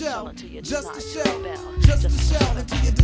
shell, until you just a decide to shell, rebel. just a shell until you